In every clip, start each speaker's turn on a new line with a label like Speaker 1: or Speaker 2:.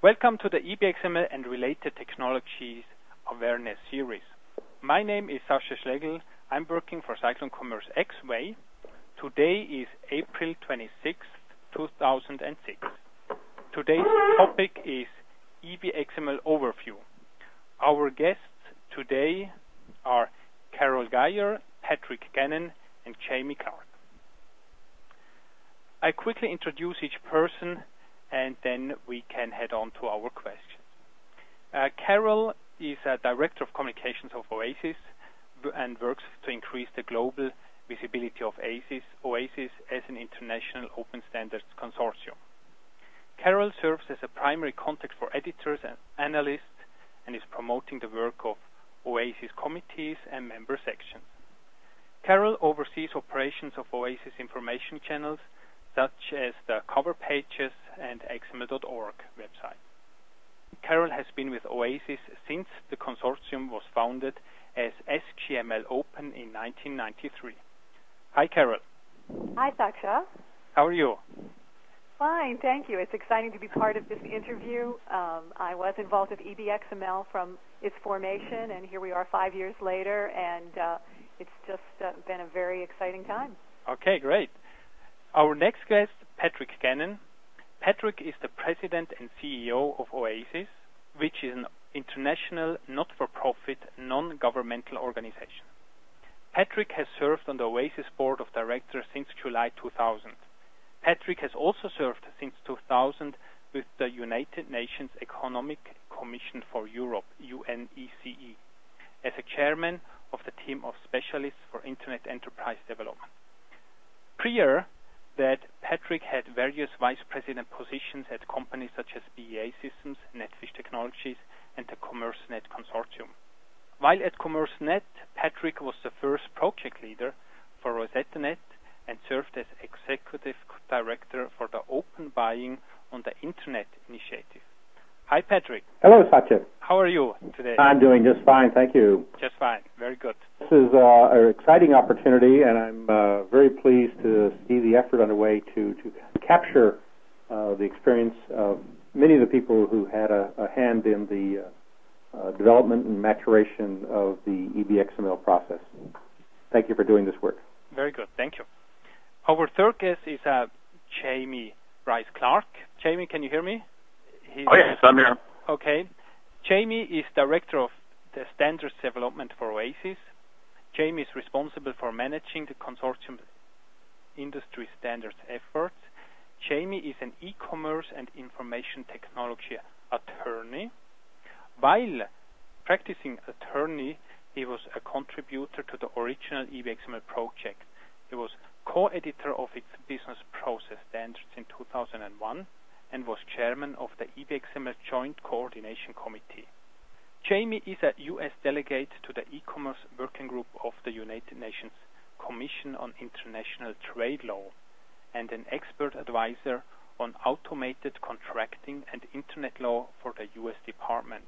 Speaker 1: Welcome to the EBXML and related technologies awareness series. My name is Sascha Schlegel. I'm working for Cyclone Commerce X-Way. Today is April 26, 2006. Today's topic is EBXML overview. Our guests today are Carol Geyer, Patrick Gannon, and Jamie Clark. I quickly introduce each person and then we can head on to our questions. Carol is a Director of Communications of OASIS and works to increase the global visibility of OASIS as an international open standards consortium. Carol serves as a primary contact for editors and analysts and is promoting the work of OASIS committees and member sections. Carol oversees operations of OASIS information channels such as the cover pages and XML.org website. Carol has been with OASIS since the consortium was founded as SGML Open in 1993. Hi, Carol.
Speaker 2: Hi, Sascha.
Speaker 1: How are you?
Speaker 2: Fine, thank you. It's exciting to be part of this interview. I was involved with EBXML from its formation, and here we are 5 years later, and it's just been a very exciting time.
Speaker 1: Okay, great. Our next guest, Patrick Gannon. Patrick is the President and CEO of OASIS, which is an international not-for-profit, non-governmental organization. Patrick has served on the OASIS Board of Directors since July 2000. Patrick has also served since 2000 with the United Nations Economic Commission for Europe, UNECE, as a chairman of the team of specialists for Internet enterprise development. Prior that, Patrick had various vice president positions at companies such as BEA Systems, Netfish Technologies, and the CommerceNet Consortium. While at CommerceNet, Patrick was the first project leader for RosettaNet and served as executive director for the Open Buying on the Internet initiative. Hi, Patrick.
Speaker 3: Hello, Sascha.
Speaker 1: How are you today?
Speaker 3: I'm doing just fine, thank you.
Speaker 1: Just fine. Very good.
Speaker 3: This is an exciting opportunity, and I'm very pleased to see the effort underway to capture the experience of many of the people who had a hand in the development and maturation of the EBXML process. Thank you for doing this work.
Speaker 1: Very good. Thank you. Our third guest is Jamie Bryce Clark. Jamie, can you hear me?
Speaker 4: Yes, I'm here.
Speaker 1: Okay. Jamie is Director of the Standards Development for OASIS. Jamie is responsible for managing the consortium's industry standards efforts. Jamie is an e-commerce and information technology attorney. While practicing attorney, he was a contributor to the original EBXML project. He was co-editor of its business process standards in 2001 and was chairman of the EBXML Joint Coordination Committee. Jamie is a U.S. delegate to the e-commerce working group of the United Nations Commission on International Trade Law and an expert advisor on automated contracting and Internet law for the U.S. Department.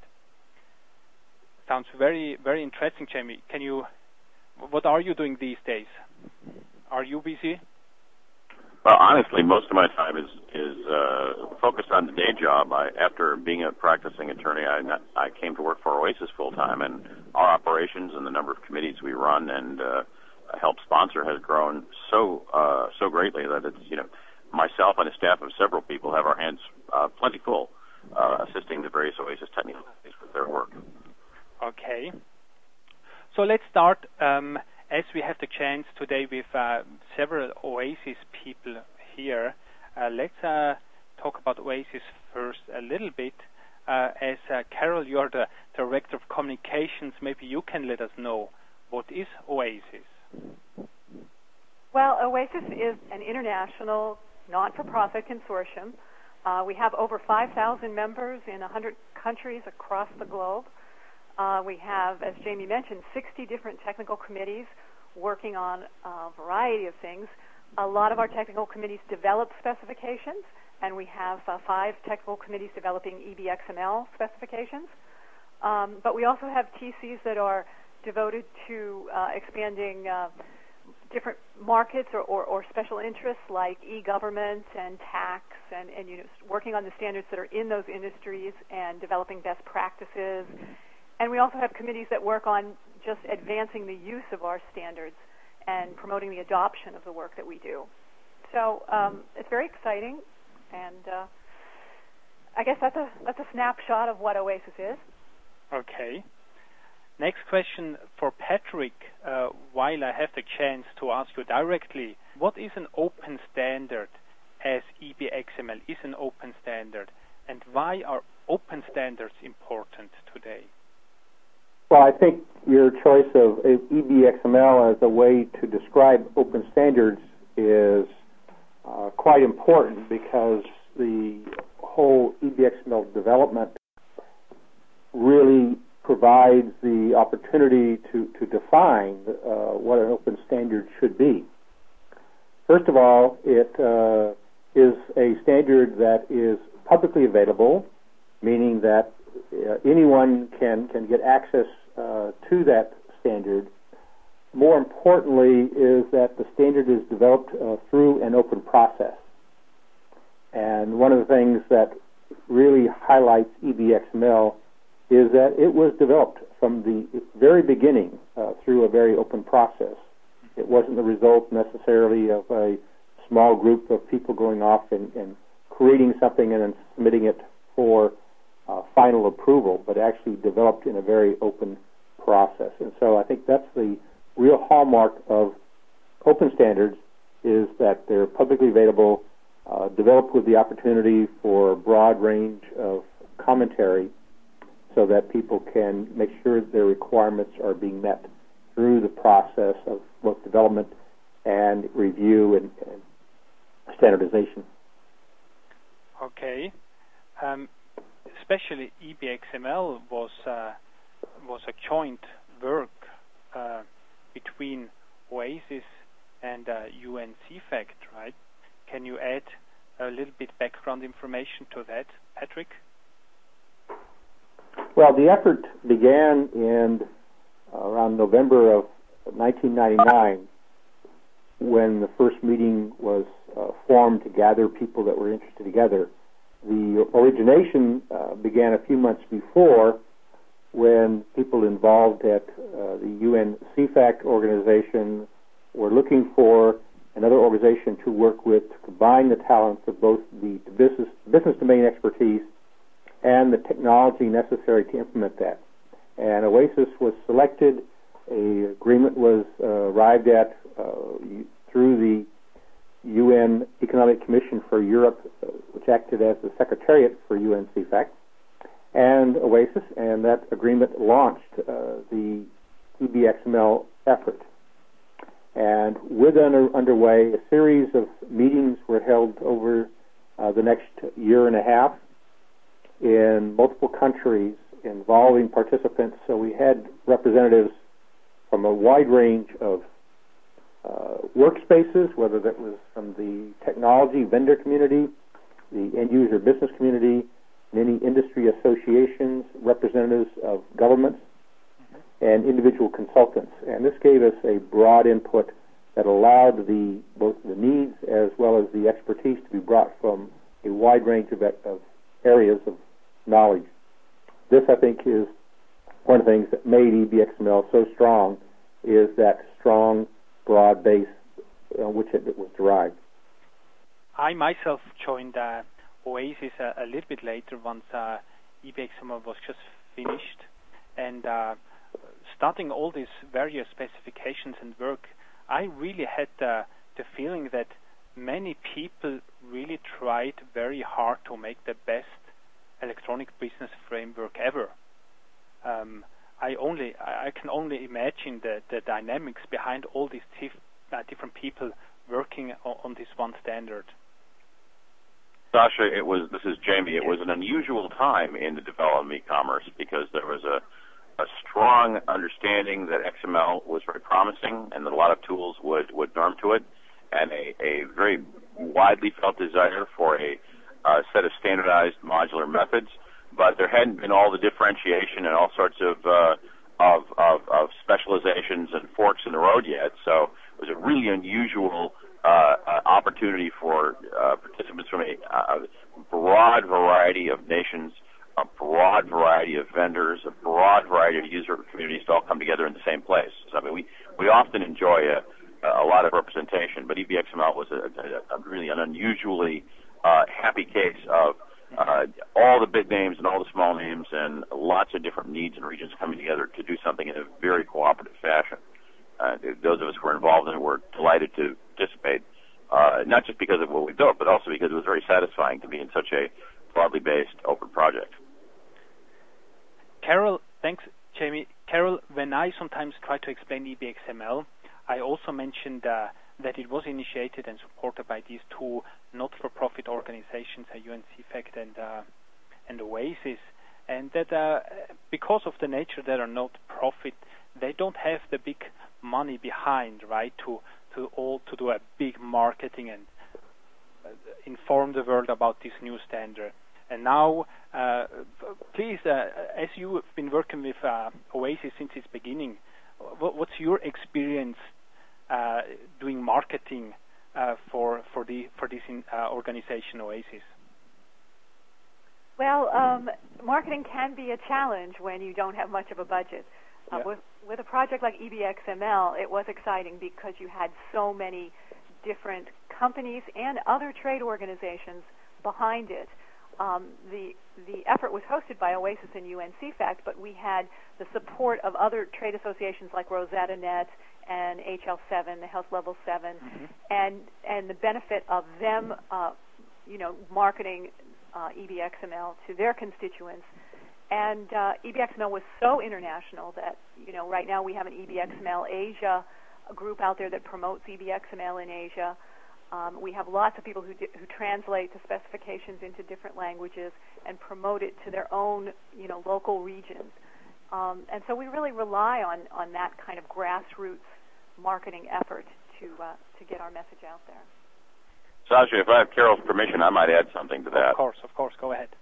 Speaker 1: Sounds very, very interesting, Jamie. What are you doing these days? Are you busy?
Speaker 4: Well, honestly, most of my time is focused on the day job. After being a practicing attorney, I came to work for OASIS full time, and our operations and the number of committees we run and help sponsor has grown so greatly that it's myself and a staff of several people have our hands plenty full assisting the various OASIS technical committees with their work.
Speaker 1: Okay. So let's start. As we have the chance today with several OASIS people here, let's talk about OASIS first a little bit. As Carol, you're the Director of Communications, maybe you can let us know, what is OASIS?
Speaker 2: Well, OASIS is an international not-for-profit consortium. We have over 5,000 members in 100 countries across the globe. We have, as Jamie mentioned, 60 different technical committees working on a variety of things. A lot of our technical committees develop specifications, and we have 5 technical committees developing EBXML specifications. But we also have TCs that are devoted to expanding different markets or special interests like e-government and tax and working on the standards that are in those industries and developing best practices. And we also have committees that work on just advancing the use of our standards and promoting the adoption of the work that we do. So it's very exciting, and I guess that's a snapshot of what OASIS is.
Speaker 1: Okay. Next question for Patrick. While I have the chance to ask you directly, what is an open standard, as EBXML is an open standard, and why are open standards important today?
Speaker 3: Well, I think your choice of EBXML as a way to describe open standards is quite important, because the whole EBXML development really provides the opportunity to define what an open standard should be. First of all, it is a standard that is publicly available, meaning that anyone can get access to that standard. More importantly is that the standard is developed through an open process. And one of the things that really highlights EBXML is that it was developed from the very beginning through a very open process. It wasn't the result necessarily of a small group of people going off and creating something and then submitting it for final approval, but actually developed in a very open process. And so I think that's the real hallmark of open standards, is that they're publicly available, developed with the opportunity for a broad range of commentary, so that people can make sure that their requirements are being met through the process of both development and review and standardization.
Speaker 1: Okay. Especially EBXML was a joint work between OASIS and UN CFACT, right? Can you add a little bit background information to that, Patrick?
Speaker 3: Well, the effort began in around November of 1999, when the first meeting was formed to gather people that were interested together. The origination began a few months before, when people involved at the UN CFACT organization were looking for another organization to work with to combine the talents of both the business domain expertise and the technology necessary to implement that. And OASIS was selected. An agreement was arrived at through the UN Economic Commission for Europe, which acted as the secretariat for UN CFACT, and OASIS, and that agreement launched the EBXML effort. And with underway, a series of meetings were held over the next year and a half in multiple countries involving participants. So we had representatives from a wide range of workspaces, whether that was from the technology vendor community, the end-user business community, many industry associations, representatives of governments, and individual consultants. And this gave us a broad input that allowed both the needs as well as the expertise to be brought from a wide range of areas of knowledge. This, I think, is one of the things that made EBXML so strong, is that strong, broad base on which it was derived.
Speaker 1: I myself joined OASIS a little bit later, once EBXML was just finished, and starting all these various specifications and work, I really had the feeling that many people really tried very hard to make the best electronic business framework ever. I can only imagine the dynamics behind all these different people working on this one standard.
Speaker 4: Sasha, this is Jamie. It was an unusual time in the development of e-commerce, because there was a strong understanding that XML was very promising and that a lot of tools would norm to it, and a very widely felt desire for a set of standardized modular methods. But there hadn't been all the differentiation and all sorts of specializations and forks in the road yet. So it was a really unusual opportunity for participants from a broad variety of nations, a broad variety of vendors, a broad variety of user communities to all come together in the same place. So, I mean, we often enjoy a lot of representation, but EBXML was a really an unusually happy case of all the big names and all the small names and lots of different needs and regions coming together to do something in a very cooperative fashion. Those of us who were involved in it were delighted to participate, not just because of what we built, but also because it was very satisfying to be in such a broadly based open project.
Speaker 1: Carol, thanks, Jamie. Carol, when I sometimes try to explain EBXML, I also mentioned that it was initiated and supported by these two not-for-profit organizations, UNCFACT and OASIS, and that because of the nature that are not-profit, they don't have the big money behind, right, to do a big marketing and inform the world about this new standard. And now, please, as you have been working with OASIS since its beginning, what's your experience doing marketing for this organization, OASIS?
Speaker 2: Well, marketing can be a challenge when you don't have much of a budget.
Speaker 1: Yeah.
Speaker 2: With a project like EBXML, it was exciting because you had so many different companies and other trade organizations behind it. The effort was hosted by OASIS and UNCFACT, but we had the support of other trade associations like Rosetta Net and HL7, the Health Level 7, and the benefit of them, marketing EBXML to their constituents. And EBXML was so international that, right now we have an EBXML Asia group out there that promotes EBXML in Asia. We have lots of people who translate the specifications into different languages and promote it to their own, local regions. And so we really rely on that kind of grassroots marketing effort to get our message out there.
Speaker 4: Sasha, if I have Carol's permission, I might add something to that.
Speaker 1: Of course, go ahead.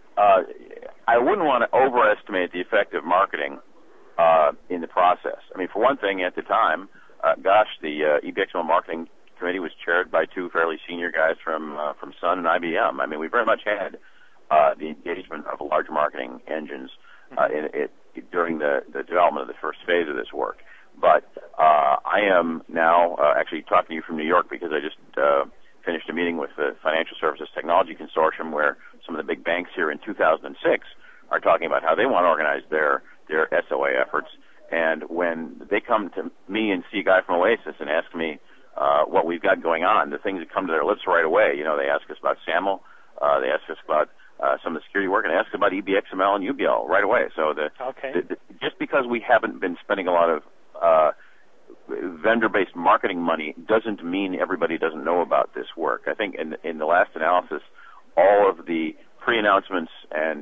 Speaker 4: I wouldn't want to overestimate the effect of marketing in the process. I mean, for one thing, at the time, the EBXML marketing committee was chaired by two fairly senior guys from Sun and IBM. I mean, we very much had the engagement of large marketing engines during the development of the first phase of this work. But I am now actually talking to you from New York because I just finished a meeting with the Financial Services Technology Consortium where some of the big banks here in 2006 are talking about how they want to organize their SOA efforts. And when they come to me and see a guy from OASIS and ask me what we've got going on, the things that come to their lips right away, they ask us about SAML, they ask us about some of the security work, and they ask us about EBXML and UBL right away. So just because we haven't been spending a lot of vendor-based marketing money doesn't mean everybody doesn't know about this work. I think in the last analysis, all of the pre-announcements and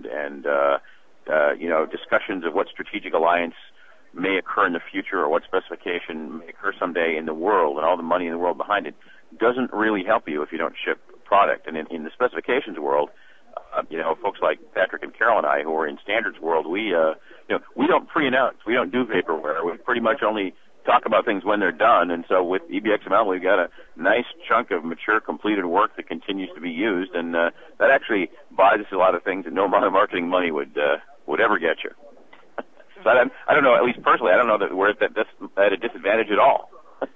Speaker 4: discussions of what strategic alliance may occur in the future or what specification may occur someday in the world and all the money in the world behind it doesn't really help you if you don't ship product. And in the specifications world, folks like Patrick and Carol and I who are in standards world, we don't pre-announce. We don't do vaporware. We pretty much only talk about things when they're done. And so with EBXML, we've got a nice chunk of mature, completed work that continues to be used, and that actually buys us a lot of things that no amount of marketing money would ever get you. So I don't know, at least personally, I don't know that we're at a disadvantage at all.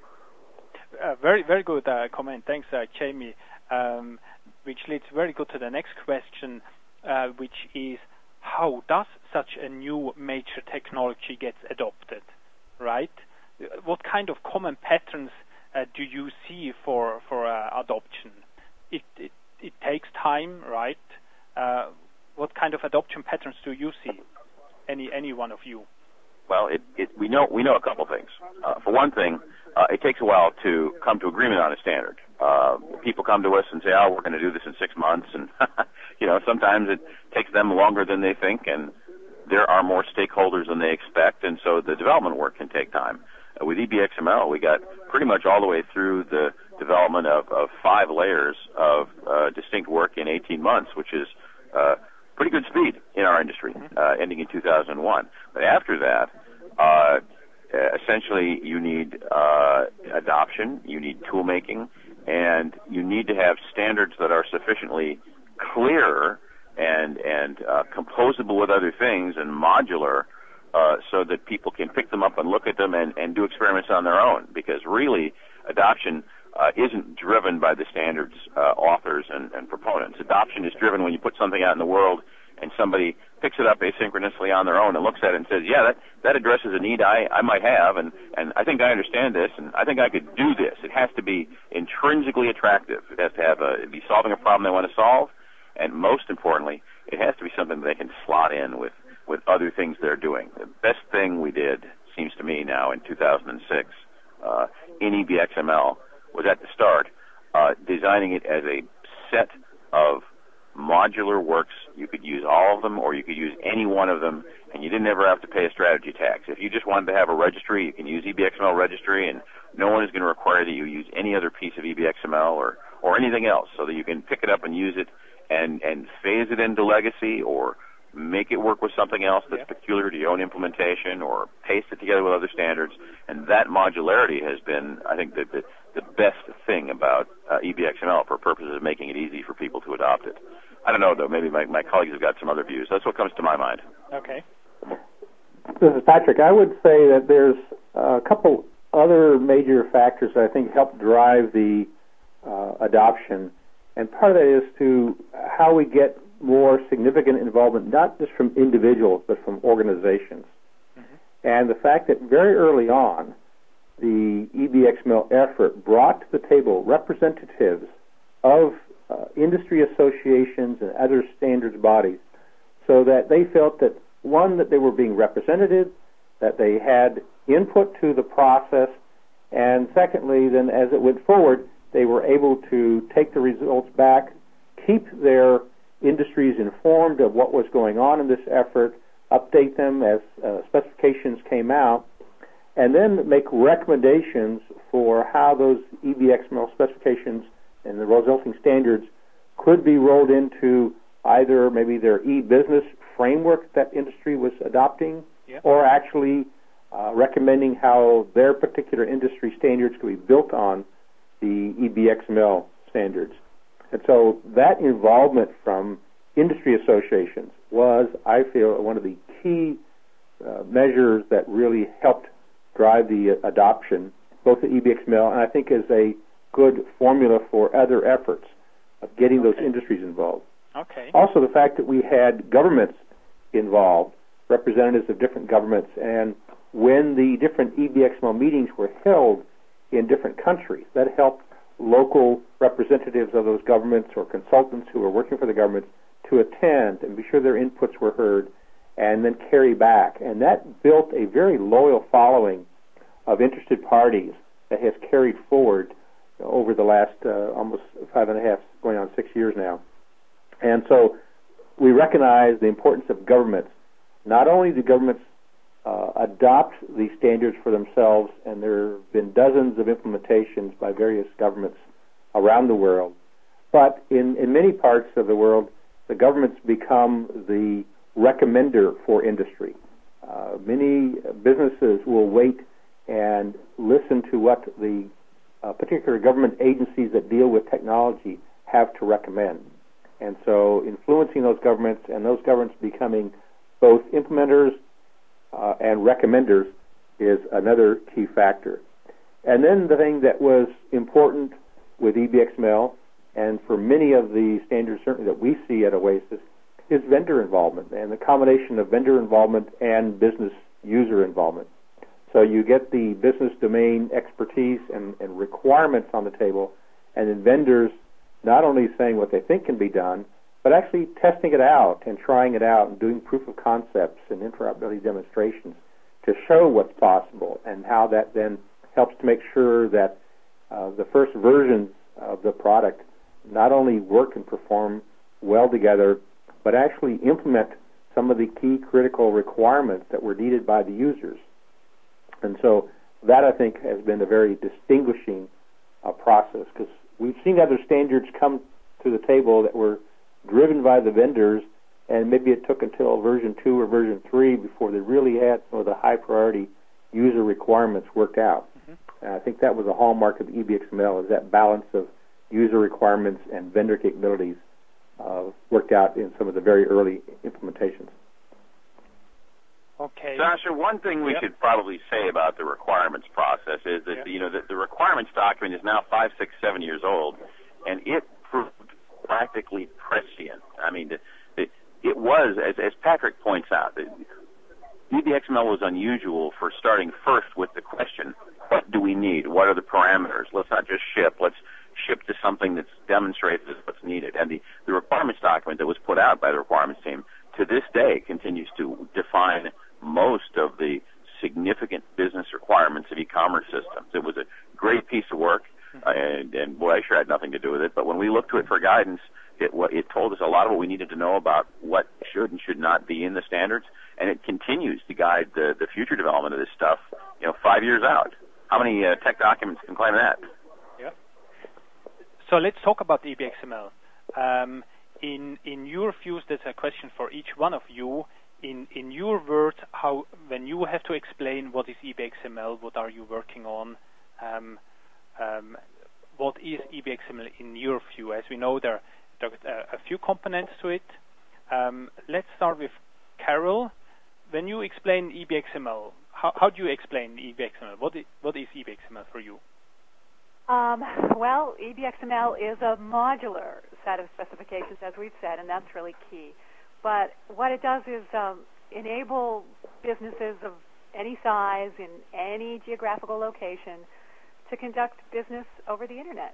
Speaker 1: Very, very good comment. Thanks, Jamie. Which leads very good to the next question, which is how does such a new major technology get adopted, right? What kind of common patterns do you see for adoption? It takes time, right? What kind of adoption patterns do you see? Any one of you?
Speaker 4: Well, we know a couple things. For one thing, it takes a while to come to agreement on a standard. People come to us and say, "Oh, we're going to do this in 6 months," and sometimes it takes them longer than they think, and there are more stakeholders than they expect, and so the development work can take time. With EBXML, we got pretty much all the way through the development of 5 layers of distinct work in 18 months, which is pretty good speed in our industry, ending in 2001. But after that, essentially you need adoption, you need tool making, and you need to have standards that are sufficiently clear and composable with other things and modular, so that people can pick them up and look at them and do experiments on their own. Because really, adoption isn't driven by the standards authors and proponents. Adoption is driven when you put something out in the world and somebody picks it up asynchronously on their own and looks at it and says, yeah, that addresses a need I might have, and I think I understand this, and I think I could do this. It has to be intrinsically attractive. It has to be solving a problem they want to solve, and most importantly, it has to be something that they can slot in with other things they're doing. The best thing we did, seems to me now, in 2006, in EBXML, was at the start, designing it as a set of modular works. You could use all of them, or you could use any one of them, and you didn't ever have to pay a strategy tax. If you just wanted to have a registry, you can use EBXML registry, and no one is going to require that you use any other piece of EBXML or anything else, so that you can pick it up and use it and phase it into legacy, or make it work with something else that's peculiar to your own implementation, or paste it together with other standards. And that modularity has been, I think, the best thing about EBXML for purposes of making it easy for people to adopt it. I don't know, though. Maybe my colleagues have got some other views. That's what comes to my mind.
Speaker 1: Okay.
Speaker 3: This is Patrick. I would say that there's a couple other major factors that I think help drive the adoption. And part of that is to how we get more significant involvement, not just from individuals, but from organizations. Mm-hmm. And the fact that very early on, the EBXML effort brought to the table representatives of industry associations and other standards bodies, so that they felt that, one, that they were being represented, that they had input to the process, and secondly, then as it went forward, they were able to take the results back, keep their industries informed of what was going on in this effort, update them as specifications came out, and then make recommendations for how those EBXML specifications and the resulting standards could be rolled into either maybe their e-business framework that industry was adopting, or actually recommending how their particular industry standards could be built on the EBXML standards. And so that involvement from industry associations was, I feel, one of the key measures that really helped drive the adoption, both of EBXML, and I think is a good formula for other efforts of getting those industries involved.
Speaker 1: Okay.
Speaker 3: Also, the fact that we had governments involved, representatives of different governments, and when the different EBXML meetings were held in different countries, that helped local representatives of those governments or consultants who were working for the governments to attend and be sure their inputs were heard and then carry back. And that built a very loyal following of interested parties that has carried forward over the last almost 5.5, going on 6 years now. And so we recognize the importance of governments. Not only do governments adopt these standards for themselves, and there have been dozens of implementations by various governments around the world, but in many parts of the world, the governments become the recommender for industry. Many businesses will wait and listen to what the particular government agencies that deal with technology have to recommend. And so influencing those governments and those governments becoming both implementers and recommenders is another key factor. And then the thing that was important with EBXML, and for many of the standards certainly that we see at OASIS, is vendor involvement, and the combination of vendor involvement and business user involvement. So you get the business domain expertise and requirements on the table, and then vendors not only saying what they think can be done, but actually testing it out and trying it out and doing proof of concepts and interoperability demonstrations to show what's possible, and how that then helps to make sure that the first versions of the product not only work and perform well together, but actually implement some of the key critical requirements that were needed by the users. And so that, I think, has been a very distinguishing process, because we've seen other standards come to the table that were driven by the vendors, and maybe it took until version 2 or version 3 before they really had some of the high priority user requirements worked out. Mm-hmm. And I think that was a hallmark of EBXML, is that balance of user requirements and vendor capabilities worked out in some of the very early implementations.
Speaker 1: Okay.
Speaker 4: Sasha, one thing we should probably say about the requirements process is that the requirements document is now 5, 6, 7 years old, and it proved practically prescient. I mean, it was, as Patrick points out, EBXML was unusual for starting first with the question, what do we need? What are the parameters? Let's not just ship. Let's ship to something that demonstrates what's needed. And the requirements document that was put out by the requirements team to this day continues to define most of the significant business requirements of e-commerce systems. It was a great piece of work, and boy, I sure had nothing to do with it. But when we looked to it for guidance, it told us a lot of what we needed to know about what should and should not be in the standards, and it continues to guide the future development of this stuff, 5 years out. How many tech documents can claim that?
Speaker 1: Yeah. So let's talk about EBXML. In your views, that's a question for each one of you. In your words, when you have to explain what is EBXML, what are you working on, what is EBXML in your view? As we know, there are a few components to it. Let's start with Carol. When you explain EBXML, how do you explain EBXML? What is EBXML for you?
Speaker 2: Well, EBXML is a modular set of specifications, as we've said, and that's really key. But what it does is enable businesses of any size in any geographical location to conduct business over the Internet.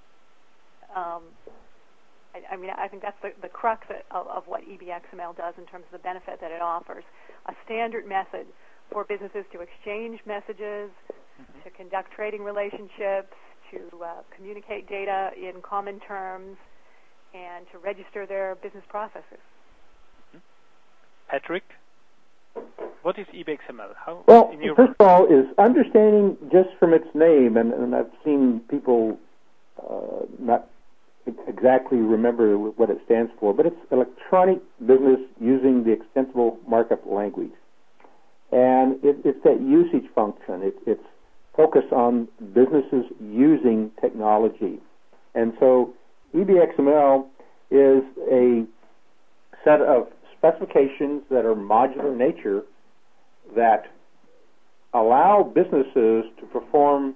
Speaker 2: I think that's the crux of what EBXML does in terms of the benefit that it offers. A standard method for businesses to exchange messages, to conduct trading relationships, to communicate data in common terms, and to register their business processes.
Speaker 1: Patrick, what is EBXML?
Speaker 3: Well, first of all, is understanding just from its name, and I've seen people not exactly remember what it stands for, but it's electronic business using the extensible markup language. And it's that usage function. It's focus on businesses using technology. And so EBXML is a set of specifications that are modular in nature that allow businesses to perform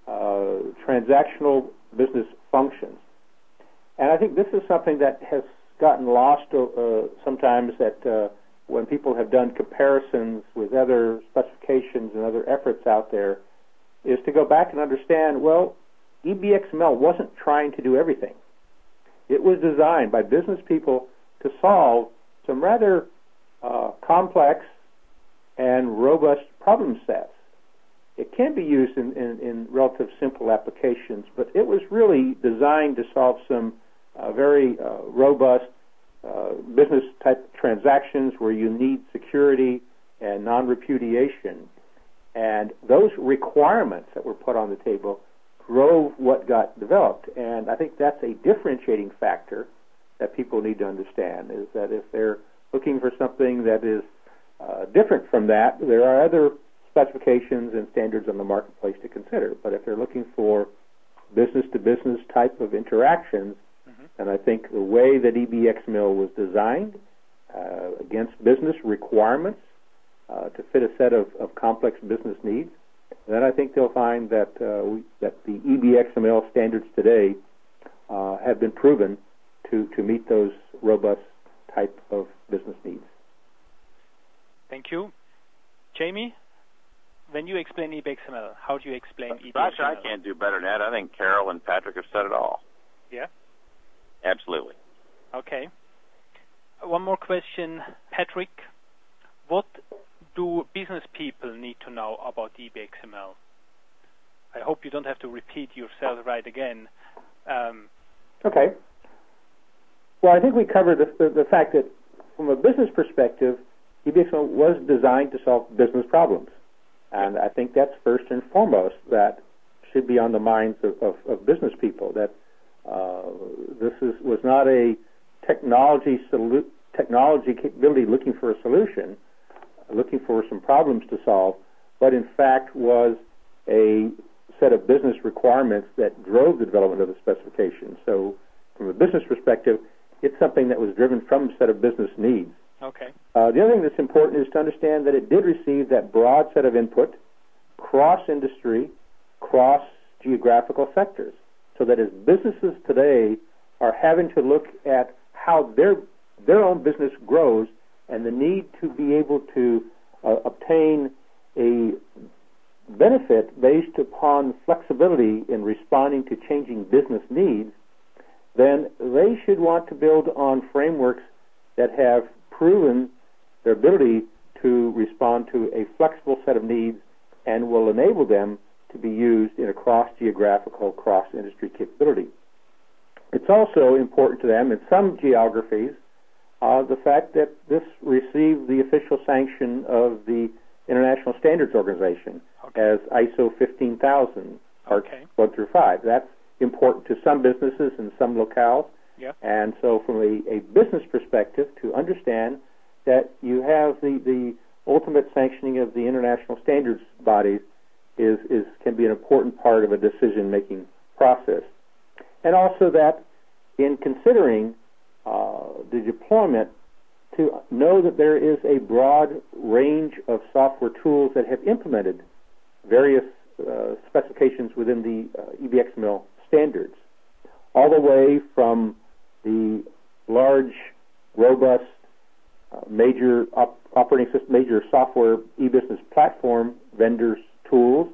Speaker 3: transactional business functions. And I think this is something that has gotten lost sometimes that when people have done comparisons with other specifications and other efforts out there, is to go back and understand, well, EBXML wasn't trying to do everything. It was designed by business people to solve some rather complex and robust problem sets. It can be used in relative simple applications, but it was really designed to solve some very robust business-type transactions where you need security and non-repudiation. And those requirements that were put on the table drove what got developed. And I think that's a differentiating factor that people need to understand, is that if they're looking for something that is different from that, there are other specifications and standards on the marketplace to consider. But if they're looking for business-to-business type of interactions, and I think the way that EBXML was designed against business requirements to fit a set of complex business needs, then I think they'll find that that the EBXML standards today have been proven to meet those robust type of business needs.
Speaker 1: Thank you. Jamie, when you explain EBXML, how do you explain EBXML?
Speaker 4: Sasha, I can't do better than that. I think Carol and Patrick have said it all.
Speaker 1: Yeah?
Speaker 4: Absolutely.
Speaker 1: Okay. One more question. Patrick, what do business people need to know about EBXML? I hope you don't have to repeat yourself right again.
Speaker 3: Okay. Well, I think we covered the fact that from a business perspective, EBXML was designed to solve business problems. And I think that's first and foremost that should be on the minds of business people, that this was not a technology capability looking for a solution, looking for some problems to solve, but in fact was a set of business requirements that drove the development of the specification. So from a business perspective, it's something that was driven from a set of business needs.
Speaker 1: Okay.
Speaker 3: The other thing that's important is to understand that it did receive that broad set of input, cross-industry, cross-geographical sectors, so that as businesses today are having to look at how their own business grows and the need to be able to obtain a benefit based upon flexibility in responding to changing business needs, then they should want to build on frameworks that have proven their ability to respond to a flexible set of needs and will enable them to be used in a cross-geographical, cross-industry capability. It's also important to them in some geographies the fact that this received the official sanction of the International Standards Organization as ISO 15000, parts 1 through 5. That's important to some businesses and some locales.
Speaker 1: Yeah.
Speaker 3: And so from a business perspective, to understand that you have the ultimate sanctioning of the international standards bodies can be an important part of a decision-making process. And also that in considering the deployment, to know that there is a broad range of software tools that have implemented various specifications within the EBXML standards, all the way from the large, robust, major operating system, major software e-business platform vendors' tools,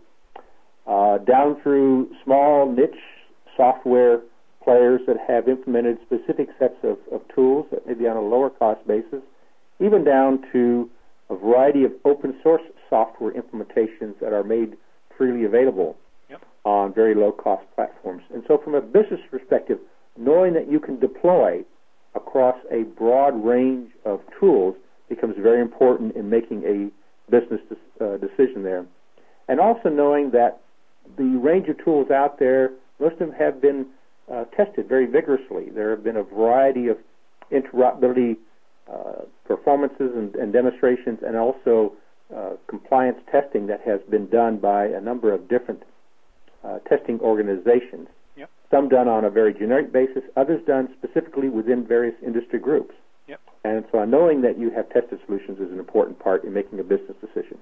Speaker 3: down through small niche software players that have implemented specific sets of tools that may be on a lower cost basis, even down to a variety of open source software implementations that are made freely available on very low cost platforms. And so from a business perspective, knowing that you can deploy across a broad range of tools becomes very important in making a business decision there. And also knowing that the range of tools out there, most of them have been tested very vigorously. There have been a variety of interoperability performances and demonstrations, and also compliance testing that has been done by a number of different testing organizations.
Speaker 1: Yep.
Speaker 3: Some done on a very generic basis, others done specifically within various industry groups.
Speaker 1: Yep.
Speaker 3: And so knowing that you have tested solutions is an important part in making a business decision.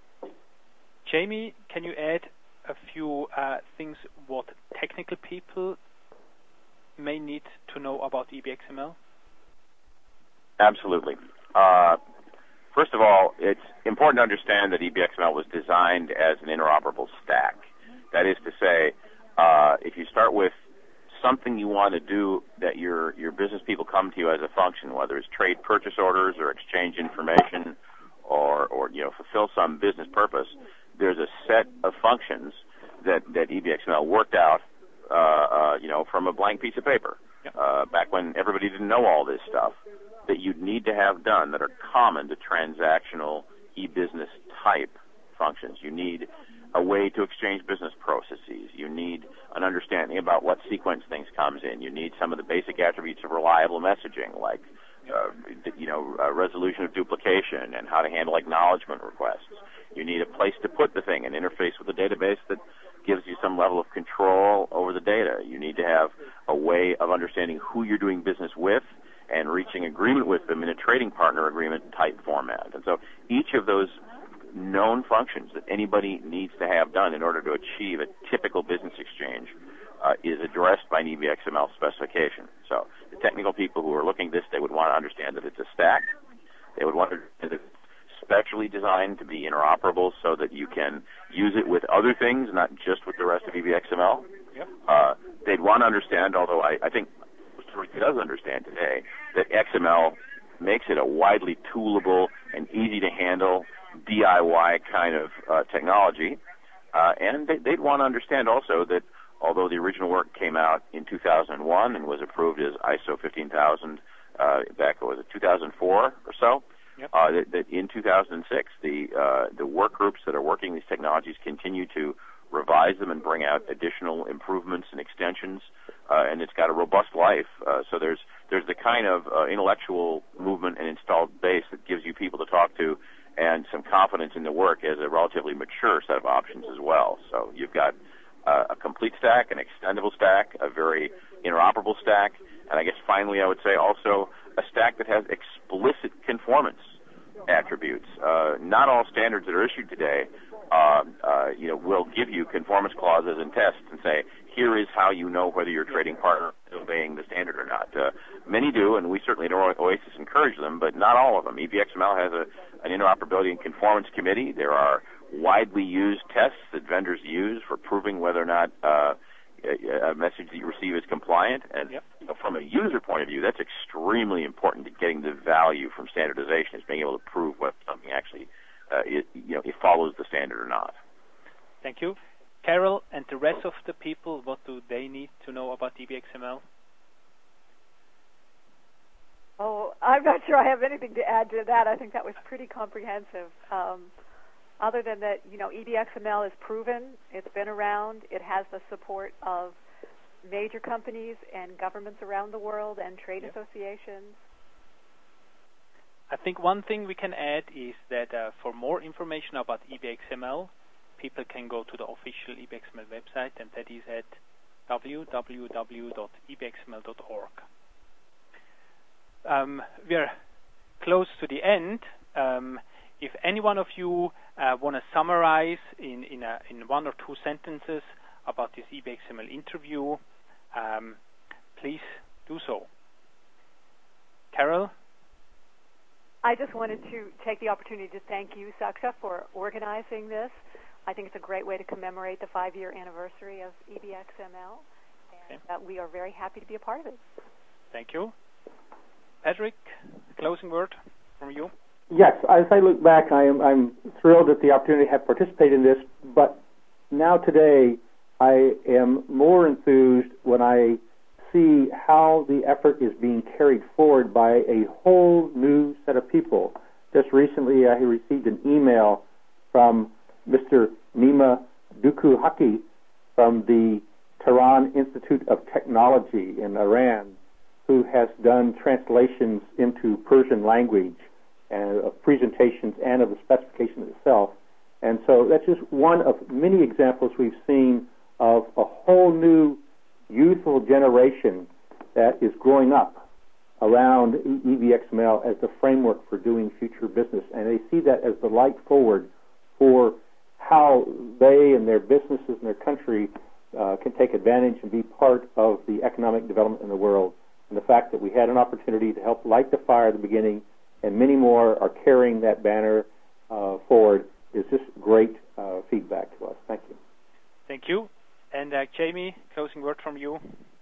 Speaker 1: Jamie, can you add a few things what technical people may need to know about EBXML?
Speaker 4: Absolutely. First of all, it's important to understand that EBXML was designed as an interoperable stack. That is to say, if you start with something you want to do that your business people come to you as a function, whether it's trade purchase orders or exchange information or fulfill some business purpose, there's a set of functions that EBXML worked out from a blank piece of paper. Back when everybody didn't know all this stuff, that you'd need to have done that are common to transactional e-business type functions. You need a way to exchange business processes. You need an understanding about what sequence things comes in. You need some of the basic attributes of reliable messaging, like resolution of duplication and how to handle acknowledgement requests. You need a place to put the thing, an interface with the database that gives you some level of control over the data. You need to have a way of understanding who you're doing business with and reaching agreement with them in a trading partner agreement type format. And so each of those known functions that anybody needs to have done in order to achieve a typical business exchange is addressed by an EBXML specification. So the technical people who are looking at this, they would want to understand that it's a stack. They would want to understand that it's specially designed to be interoperable so that you can use it with other things, not just with the rest of EBXML.
Speaker 1: Yep.
Speaker 4: They'd want to understand, although I think most everybody does understand today, that XML makes it a widely toolable and easy to handle DIY kind of technology. And they'd want to understand also that although the original work came out in 2001 and was approved as ISO 15000 back, was it 2004 or so,
Speaker 1: yep.
Speaker 4: That in 2006 the work groups that are working these technologies continue to revise them and bring out additional improvements and extensions, and it's got a robust life. So there's the kind of intellectual movement and installed base that gives you people to talk to and some confidence in the work as a relatively mature set of options as well. So you've got a complete stack, an extendable stack, a very interoperable stack, and I guess finally I would say also a stack that has explicit conformance attributes. Not all standards that are issued today, will give you conformance clauses and tests and say, here is how you know whether your trading partner is obeying the standard or not. Many do, and we certainly at Oasis encourage them, but not all of them. EBXML has an interoperability and conformance committee. There are widely used tests that vendors use for proving whether or not a message that you receive is compliant. And from a user point of view, that's extremely important to getting the value from standardization, is being able to prove whether something actually it follows the standard or not.
Speaker 1: Thank you. Carol, and the rest of the people, what do they need to know about EBXML?
Speaker 2: Oh, I'm not sure I have anything to add to that. I think that was pretty comprehensive. Other than that, EBXML is proven. It's been around. It has the support of major companies and governments around the world and trade associations.
Speaker 1: I think one thing we can add is that for more information about EBXML, people can go to the official EBXML website, and that is at www.ebxml.org. We are close to the end. If any one of you want to summarize in one or two sentences about this EBXML interview, please do so. Carol?
Speaker 2: I just wanted to take the opportunity to thank you, Saksha, for organizing this. I think it's a great way to commemorate the 5-year anniversary of EBXML, and we are very happy to be a part of it.
Speaker 1: Thank you. Patrick, closing word from you.
Speaker 3: Yes, as I look back, I'm thrilled at the opportunity to have participated in this, but now today I am more enthused when I see how the effort is being carried forward by a whole new set of people. Just recently I received an email from Mr. Nima Duku-Haki from the Tehran Institute of Technology in Iran, who has done translations into Persian language and of presentations and of the specification itself. And so that's just one of many examples we've seen of a whole new youthful generation that is growing up around EBXML as the framework for doing future business. And they see that as the light forward for how they and their businesses and their country can take advantage and be part of the economic development in the world. And the fact that we had an opportunity to help light the fire at the beginning, and many more are carrying that banner forward, is just great feedback to us. Thank you.
Speaker 1: Thank you. And Jamie, closing word from you.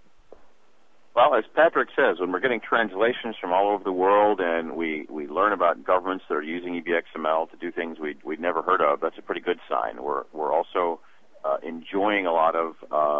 Speaker 4: Well, as Patrick says, when we're getting translations from all over the world and we learn about governments that are using EBXML to do things we'd never heard of, that's a pretty good sign. We're also enjoying a lot of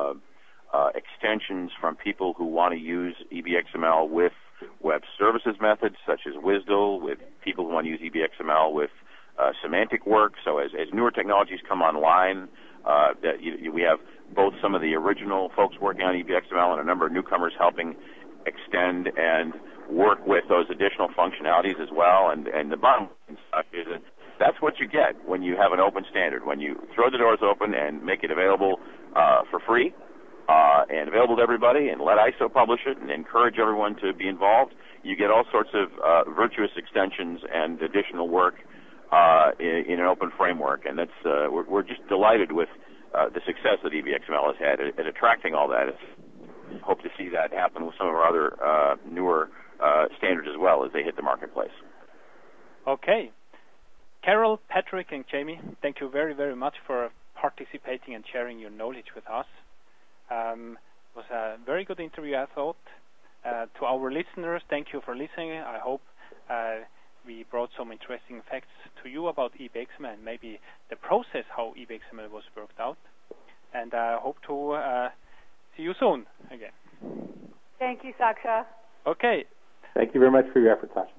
Speaker 4: extensions from people who want to use EBXML with web services methods such as WSDL, with people who want to use EBXML with semantic work. So as newer technologies come online, we have both some of the original folks working on EBXML and a number of newcomers helping extend and work with those additional functionalities as well. And the bottom line is that that's what you get when you have an open standard. When you throw the doors open and make it available for free and available to everybody and let ISO publish it and encourage everyone to be involved, you get all sorts of virtuous extensions and additional work in an open framework. And that's we're just delighted with the success that EBXML has had at attracting all that. Hope to see that happen with some of our other newer standards as well as they hit the marketplace.
Speaker 1: Okay. Carol, Patrick, and Jamie, thank you very, very much for participating and sharing your knowledge with us. It was a very good interview, I thought. To our listeners, thank you for listening. I hope we brought some interesting facts to you about EBXML and maybe the process how EBXML was worked out. And I hope to see you soon again.
Speaker 2: Thank you, Saksha.
Speaker 1: Okay.
Speaker 3: Thank you very much for your efforts, Sasha.